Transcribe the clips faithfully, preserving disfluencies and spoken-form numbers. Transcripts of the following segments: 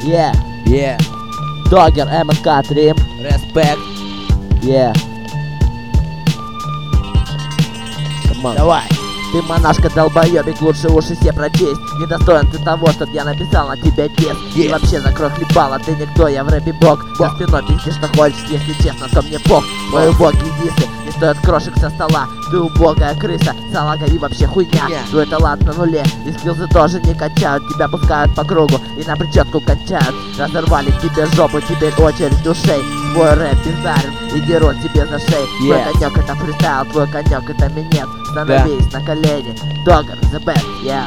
Yeah, Yeah, Dogger, эм эн ка, Трим. респект. Yeah. Come on. Давай. Ты монашка долбоёбик, лучше уши все прочесть. Недостоин ты того, чтоб я написал на тебя текст. И Yes. вообще закрой хлебало, ты никто, я в рэпе бог. За Бог. спиной пизди, что хочешь, если честно, то мне пох. Твои боги дисы, не стоят крошек со стола. Ты убогая крыса, салага и вообще хуйня. Хуйня. Твой талант на нуле, и скиллзы тоже не качают. Тебя пускают по кругу и на прическу кончают. Разорвали тебе жопу, теперь очередь ушей. Твой рэп бездарен, и дерут тебе за шею. Твой Yeah. конек это фристайл, твой конек это минет. Становись на колени, Dogger, the best, yeah.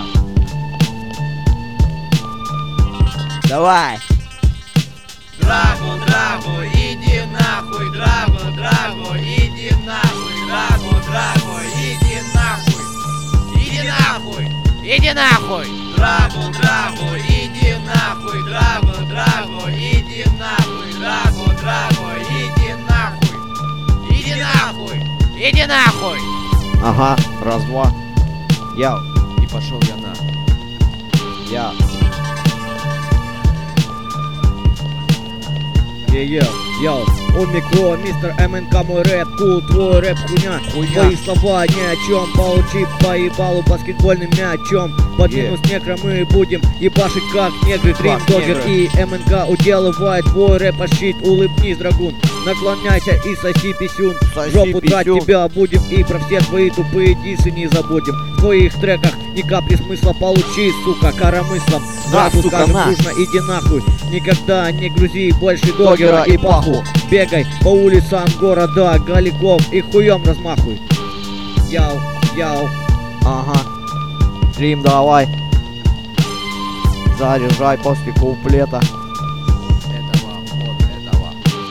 Давай. Драгу, драгу, иди нахуй, драгу, драгу, иди нахуй, драгу, драгу, иди нахуй, иди нахуй, иди нахуй, драгу, драгу, иди нахуй, драгу, драгу, иди нахуй, драгу, драгу, иди нахуй, иди нахуй, иди нахуй. Ага, раз-два. Яу. И пошел я на. Я. Йоу, йоу, омикро, мистер эм эн ка, мой рэп, кул, твой рэп хуйня. Хуйня. Твои слова ни о чем, получи по ебалу баскетбольным мячом. Под Yeah. минус негра мы будем ебашить как негры. Дрим, Как Dogger негры. и эм эн ка уделывает твой рэп щит. Улыбнись, драгун, наклоняйся и соси писюн. Соси Жопу драть писюн. тебя будем и про все твои тупые дисы не забудем. В твоих треках ни капли смысла, получи, сука, коромыслом. На, Сразу сука, скажем на. дружно, иди нахуй. Никогда не грузи больше Доггера Доггера и и паху. Бегай по улицам города Галиков и хуем размахуй. Яу, яу. Ага. Трим, давай. Заряжай после куплета. Этого, вот этого.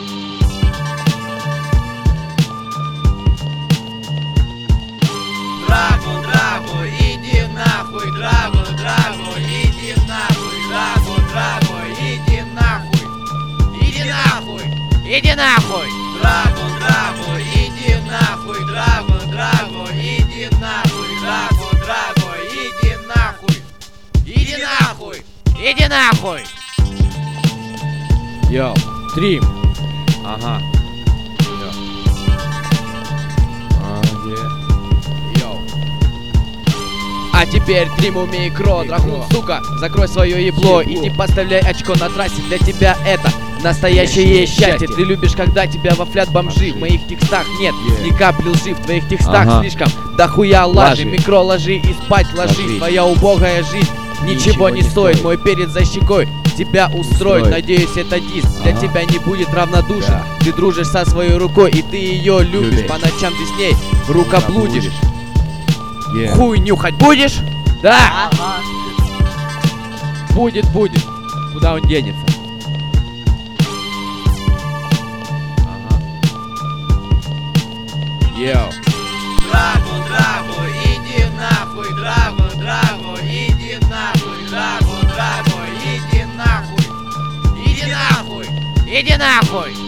Драгу, драгу, иди нахуй, драгу, драгу, иди нахуй, драгу, драгу, иди нахуй, иди нахуй, иди нахуй, драгу, драгу, иди нахуй, драгу, драгу, иди нахуй, драгу, драгу, иди нахуй, иди нахуй, иди нахуй. Йоу, Трим. Ага. Йоу. А теперь Триму микро, драгун, сука, закрой свое ебло и не поставляй очко на трассе. Для тебя это настоящее счастье. Ты любишь, когда тебя вафлят бомжи. В моих текстах нет ни капли лжи. В твоих текстах Ага. слишком дохуя лажи. Лажи. Микро ложи и спать ложись. Ложись. Твоя убогая жизнь ничего, Ничего не не стоит. стоит. Мой перец за щекой тебя устроит. Устроит. Надеюсь, это диск для Ага. тебя не будет равнодушен. Да. Ты дружишь со своей рукой и ты ее любишь. Любишь. По ночам ты с ней рукоблудишь. Yeah. Хуй нюхать будешь? Да! Ага. Будет, будет. Куда он денется? Ага. Йоу. Драгу, драгу, иди нахуй, драгу, драгу, иди нахуй, драгу, драгу, иди нахуй, иди нахуй, иди нахуй.